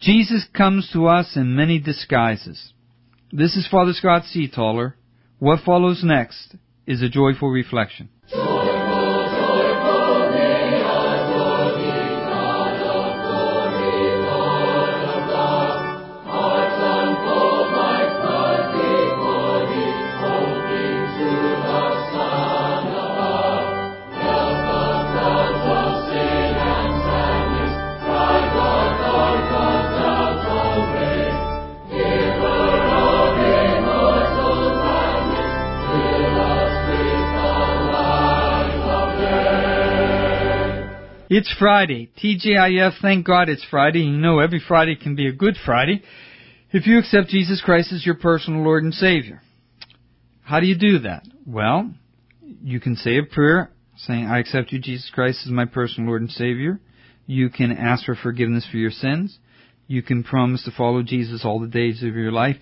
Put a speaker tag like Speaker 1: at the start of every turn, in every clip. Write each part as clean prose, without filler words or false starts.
Speaker 1: Jesus comes to us in many disguises. This is Father Scott Seataller. What follows next is a joyful reflection. It's Friday. TGIF, thank God it's Friday. You know every Friday can be a good Friday if you accept Jesus Christ as your personal Lord and Savior. How do you do that? Well, you can say a prayer saying, I accept you, Jesus Christ, as my personal Lord and Savior. You can ask for forgiveness for your sins. You can promise to follow Jesus all the days of your life.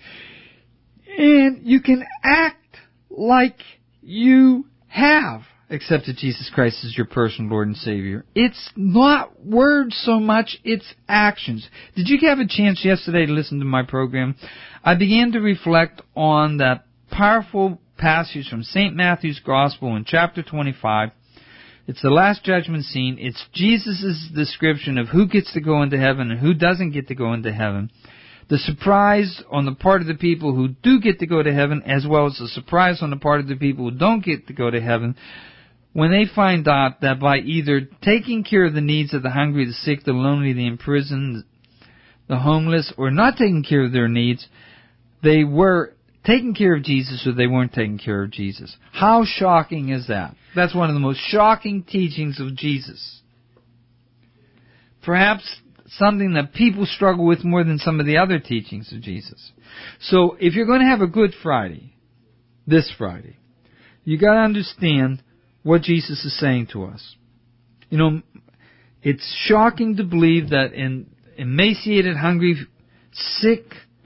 Speaker 1: And you can act like you have accepted Jesus Christ as your personal Lord and Savior. It's not words so much, it's actions. Did you have a chance yesterday to listen to my program? I began to reflect on that powerful passage from St. Matthew's Gospel in chapter 25. It's the last judgment scene. It's Jesus' description of who gets to go into heaven and who doesn't get to go into heaven. The surprise on the part of the people who do get to go to heaven, as well as the surprise on the part of the people who don't get to go to heaven, when they find out that by either taking care of the needs of the hungry, the sick, the lonely, the imprisoned, the homeless, or not taking care of their needs, they were taking care of Jesus or they weren't taking care of Jesus. How shocking is that? That's one of the most shocking teachings of Jesus. Perhaps something that people struggle with more than some of the other teachings of Jesus. So if you're going to have a Good Friday, this Friday, you got to understand what Jesus is saying to us. You know, it's shocking to believe that in emaciated, hungry, sick,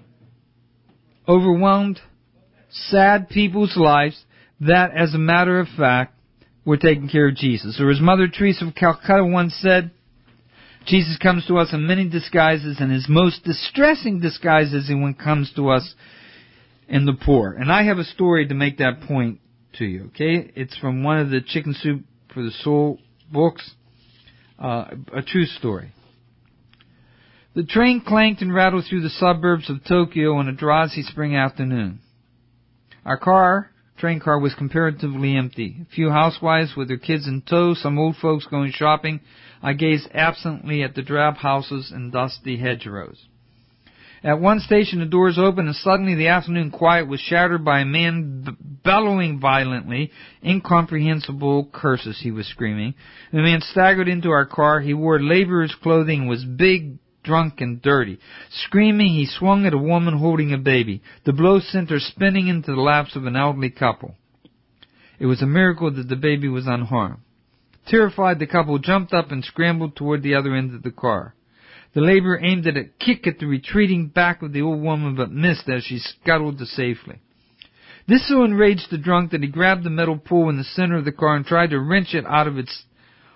Speaker 1: overwhelmed, sad people's lives, that as a matter of fact, we're taking care of Jesus. Or as Mother Teresa of Calcutta once said, Jesus comes to us in many disguises, and his most distressing disguise is when he comes to us in the poor. And I have a story to make that point to you, okay? It's from one of the Chicken Soup for the Soul books, a true story. The train clanked and rattled through the suburbs of Tokyo on a drowsy spring afternoon. Our train car was comparatively empty. A few housewives with their kids in tow, some old folks going shopping. I gazed absently at the drab houses and dusty hedgerows. At one station, the doors opened, and suddenly the afternoon quiet was shattered by a man bellowing violently. Incomprehensible curses, he was screaming. The man staggered into our car. He wore laborer's clothing and was big, drunk, and dirty. Screaming, he swung at a woman holding a baby. The blow sent her spinning into the laps of an elderly couple. It was a miracle that the baby was unharmed. Terrified, the couple jumped up and scrambled toward the other end of the car. The laborer aimed a kick at the retreating back of the old woman, but missed as she scuttled to safety. This so enraged the drunk that he grabbed the metal pole in the center of the car and tried to wrench it out of its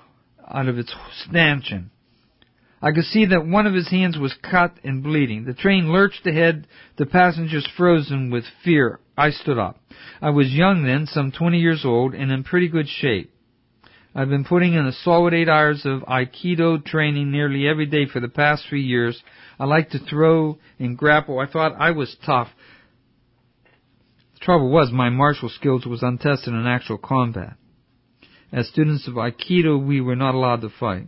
Speaker 1: stanchion. I could see that one of his hands was cut and bleeding. The train lurched ahead, the passengers frozen with fear. I stood up. I was young then, some 20 years old, and in pretty good shape. I've been putting in a solid 8 hours of Aikido training nearly every day for the past 3 years. I like to throw and grapple. I thought I was tough. The trouble was my martial skills was untested in actual combat. As students of Aikido, we were not allowed to fight.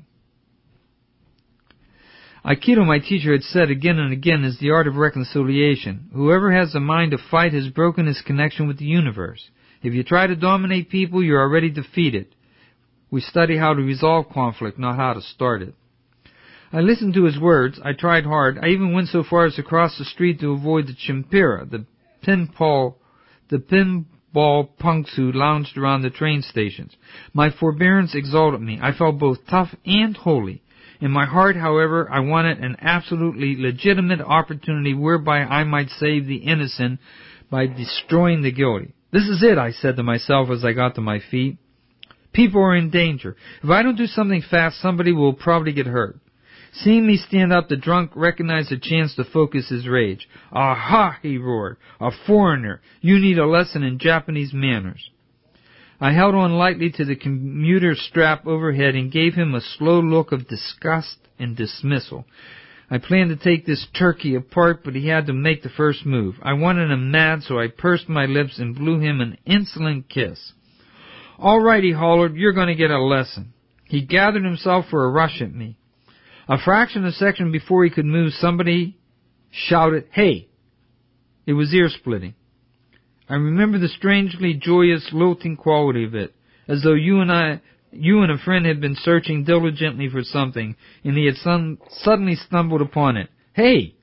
Speaker 1: Aikido, my teacher had said again and again, is the art of reconciliation. Whoever has a mind to fight has broken his connection with the universe. If you try to dominate people, you're already defeated. We study how to resolve conflict, not how to start it. I listened to his words. I tried hard. I even went so far as to cross the street to avoid the chimpira, the pinball punks who lounged around the train stations. My forbearance exalted me. I felt both tough and holy. In my heart, however, I wanted an absolutely legitimate opportunity whereby I might save the innocent by destroying the guilty. This is it, I said to myself as I got to my feet. People are in danger. If I don't do something fast, somebody will probably get hurt. Seeing me stand up, the drunk recognized a chance to focus his rage. "Aha!" he roared. "A foreigner! You need a lesson in Japanese manners." I held on lightly to the commuter strap overhead and gave him a slow look of disgust and dismissal. I planned to take this turkey apart, but he had to make the first move. I wanted him mad, so I pursed my lips and blew him an insolent kiss. "All right," he hollered, "you're going to get a lesson." He gathered himself for a rush at me. A fraction of a second before he could move, somebody shouted, "Hey!" It was ear-splitting. I remember the strangely joyous, lilting quality of it, as though you and a friend had been searching diligently for something, and he had suddenly stumbled upon it. "Hey!"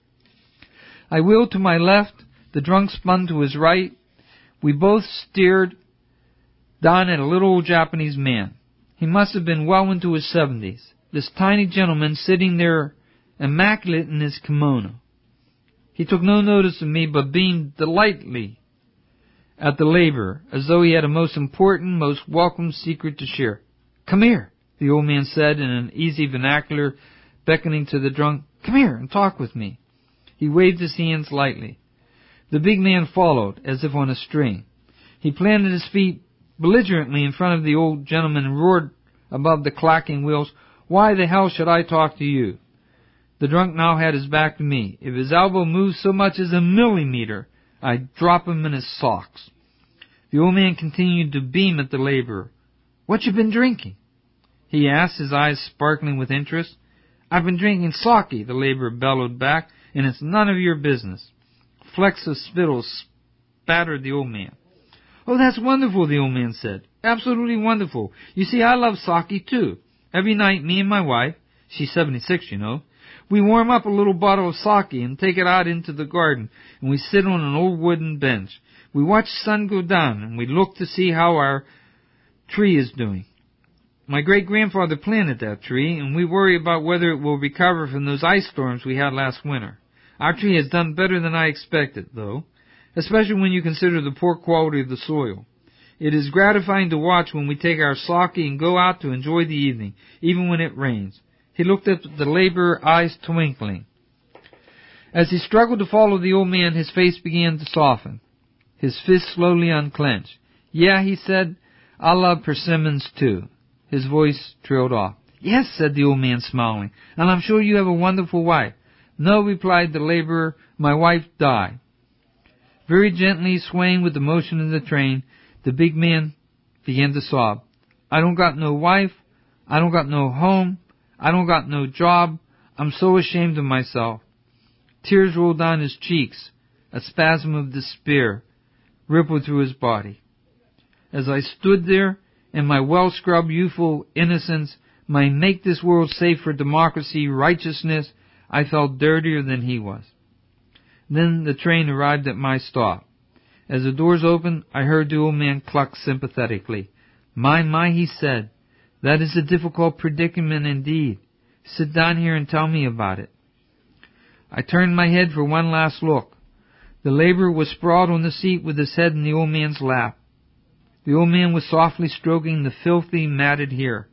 Speaker 1: I wheeled to my left. The drunk spun to his right. We both stared down at a little old Japanese man. He must have been well into his 70s. This tiny gentleman sitting there immaculate in his kimono. He took no notice of me, but beamed delightedly at the laborer, as though he had a most important, most welcome secret to share. "Come here," the old man said in an easy vernacular, beckoning to the drunk. "Come here and talk with me." He waved his hands lightly. The big man followed, as if on a string. He planted his feet belligerently in front of the old gentleman and roared above the clacking wheels, "Why the hell should I talk to you?" The drunk now had his back to me. If his elbow moved so much as a millimeter, I'd drop him in his socks. The old man continued to beam at the laborer. "What you been drinking?" he asked, his eyes sparkling with interest. "I've been drinking sake," the laborer bellowed back, "and it's none of your business." Flecks of spittle spattered the old man. "Oh, that's wonderful," the old man said. "Absolutely wonderful. You see, I love sake, too. Every night, me and my wife, she's 76, you know, we warm up a little bottle of sake and take it out into the garden, and we sit on an old wooden bench. We watch the sun go down, and we look to see how our tree is doing. My great-grandfather planted that tree, and we worry about whether it will recover from those ice storms we had last winter. Our tree has done better than I expected, though, especially when you consider the poor quality of the soil. It is gratifying to watch when we take our sake and go out to enjoy the evening, even when it rains." He looked up at the laborer, eyes twinkling. As he struggled to follow the old man, his face began to soften. His fist slowly unclenched. "Yeah," he said, "I love persimmons, too." His voice trailed off. "Yes," said the old man, smiling, "and I'm sure you have a wonderful wife." "No," replied the laborer, "my wife died." Very gently, swaying with the motion of the train, the big man began to sob. "I don't got no wife. I don't got no home. I don't got no job. I'm so ashamed of myself." Tears rolled down his cheeks. A spasm of despair rippled through his body. As I stood there, in my well-scrubbed youthful innocence, my make this world safe for democracy, righteousness, I felt dirtier than he was. Then the train arrived at my stop. As the doors opened, I heard the old man cluck sympathetically. My, he said, "that is a difficult predicament indeed. Sit down here and tell me about it." I turned my head for one last look. The laborer was sprawled on the seat with his head in the old man's lap. The old man was softly stroking the filthy, matted hair.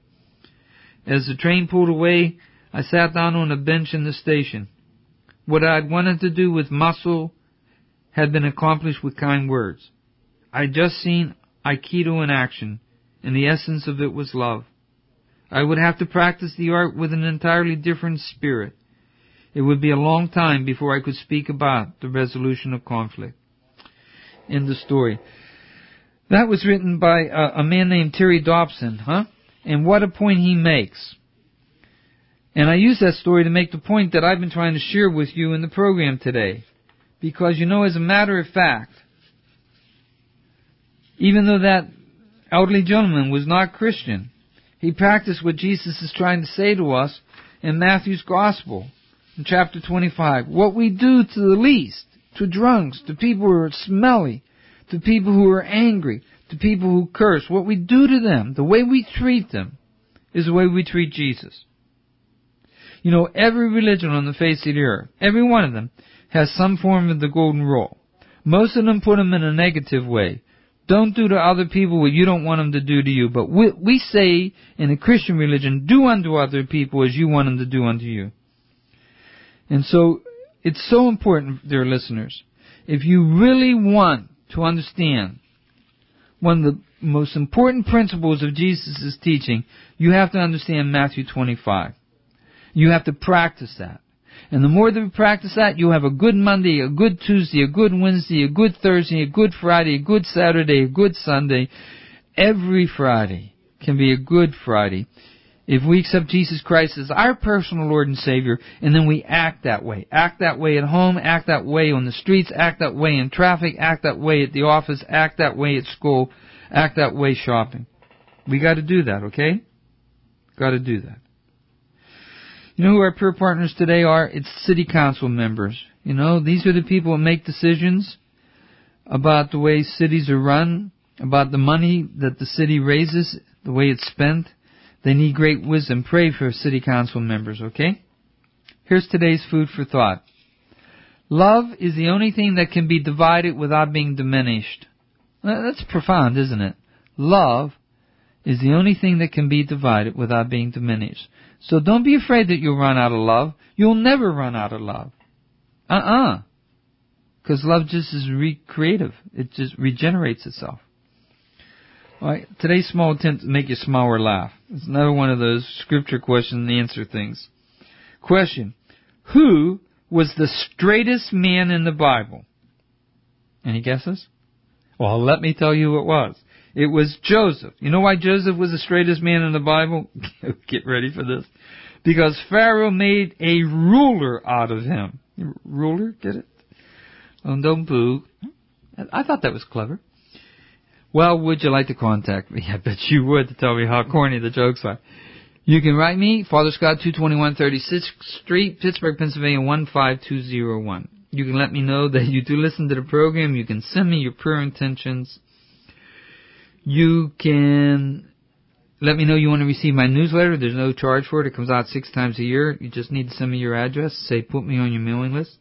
Speaker 1: As the train pulled away, I sat down on a bench in the station. What I had wanted to do with muscle had been accomplished with kind words. I had just seen Aikido in action, and the essence of it was love. I would have to practice the art with an entirely different spirit. It would be a long time before I could speak about the resolution of conflict. End of story. That was written by a man named Terry Dobson, And what a point he makes. And I use that story to make the point that I've been trying to share with you in the program today. Because, you know, as a matter of fact, even though that elderly gentleman was not Christian, he practiced what Jesus is trying to say to us in Matthew's Gospel, in chapter 25. What we do to the least, to drunks, to people who are smelly, to people who are angry, to people who curse, what we do to them, the way we treat them, is the way we treat Jesus. You know, every religion on the face of the earth, every one of them, has some form of the golden rule. Most of them put them in a negative way. Don't do to other people what you don't want them to do to you. But we say in a Christian religion, do unto other people as you want them to do unto you. And so, it's so important, dear listeners. If you really want to understand one of the most important principles of Jesus' teaching, you have to understand Matthew 25. You have to practice that. And the more that we practice that, you'll have a good Monday, a good Tuesday, a good Wednesday, a good Thursday, a good Friday, a good Saturday, a good Sunday. Every Friday can be a good Friday if we accept Jesus Christ as our personal Lord and Savior, and then we act that way. Act that way at home, act that way on the streets, act that way in traffic, act that way at the office, act that way at school, act that way shopping. We got to do that, okay? Got to do that. You know who our prayer partners today are? It's city council members. You know, these are the people that make decisions about the way cities are run, about the money that the city raises, the way it's spent. They need great wisdom. Pray for city council members, okay? Here's today's food for thought. Love is the only thing that can be divided without being diminished. That's profound, isn't it? Love is the only thing that can be divided without being diminished. So don't be afraid that you'll run out of love. You'll never run out of love. Because love just is creative. It just regenerates itself. All right, today's small attempt to make you smile or laugh. It's another one of those scripture question and answer things. Question: who was the straightest man in the Bible? Any guesses? Well, let me tell you who it was. It was Joseph. You know why Joseph was the straightest man in the Bible? Get ready for this. Because Pharaoh made a ruler out of him. Ruler? Get it? Oh, don't boo. I thought that was clever. Well, would you like to contact me? I bet you would, to tell me how corny the jokes are. You can write me, Father Scott, 221 36th Street, Pittsburgh, Pennsylvania, 15201. You can let me know that you do listen to the program. You can send me your prayer intentions. You can let me know you want to receive my newsletter. There's no charge for it. It comes out 6 times a year. You just need to send me your address. Say, put me on your mailing list.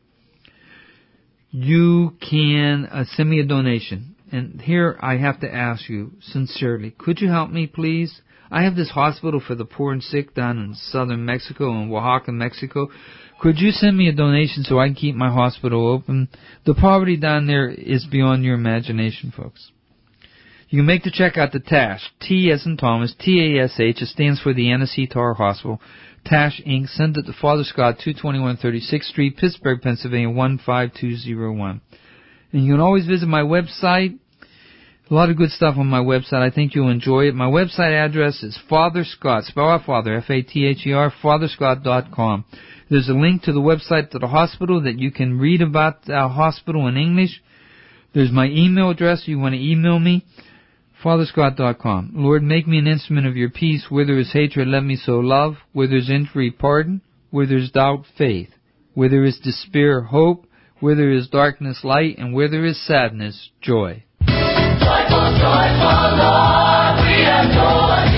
Speaker 1: You can send me a donation. And here I have to ask you sincerely, could you help me, please? I have this hospital for the poor and sick down in southern Mexico, in Oaxaca, Mexico. Could you send me a donation so I can keep my hospital open? The poverty down there is beyond your imagination, folks. You can make the check out to TASH, T as in Thomas, T-A-S-H. It stands for the Annecy Tar Hospital. TASH, Inc. Send it to Father Scott, 221 36th Street, Pittsburgh, Pennsylvania, 15201. And you can always visit my website. A lot of good stuff on my website. I think you'll enjoy it. My website address is Father Scott, spell out Father, F-A-T-H-E-R, FatherScott.com. There's a link to the website to the hospital that you can read about our hospital in English. There's my email address if you want to email me, FatherScott.com. Lord, make me an instrument of your peace. Where there is hatred, let me sow love. Where there's injury, pardon. Where there's doubt, faith. Where there is despair, hope. Where there is darkness, light. And where there is sadness, joy.
Speaker 2: Joyful, joyful Lord, we adore you.